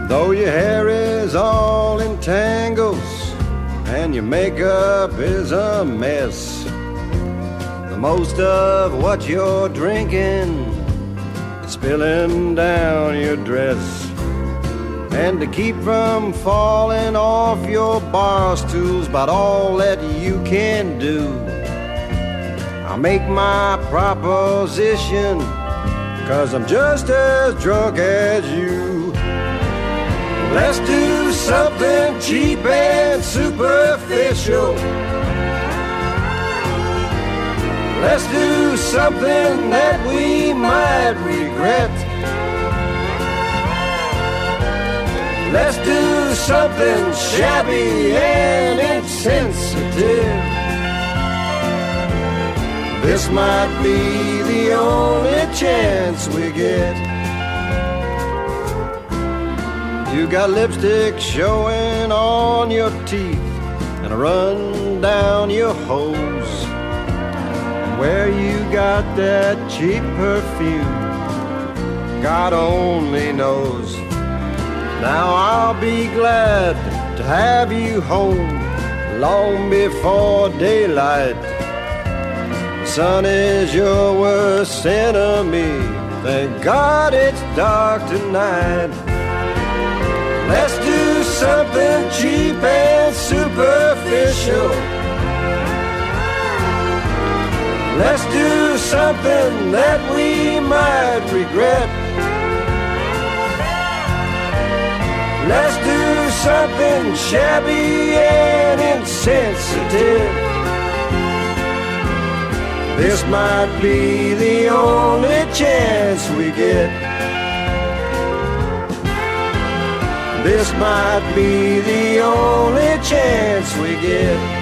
Though your hair is all in tangles and your makeup is a mess, the most of what you're drinking is spilling down your dress. And to keep from falling off your bar stool's about all that you can do. I'll make my proposition, 'cause I'm just as drunk as you. Let's do something cheap and superficial. Let's do something that we might regret. Let's do something shabby and insensitive. This might be the only chance we get. You got lipstick showing on your teeth and a run down your hose. And where you got that cheap perfume, God only knows. Now I'll be glad to have you home long before daylight. The sun is your worst enemy. Thank God it's dark tonight. Let's do something cheap and superficial. Let's do something that we might regret. Let's do something shabby and insensitive. This might be the only chance we get. This might be the only chance we get.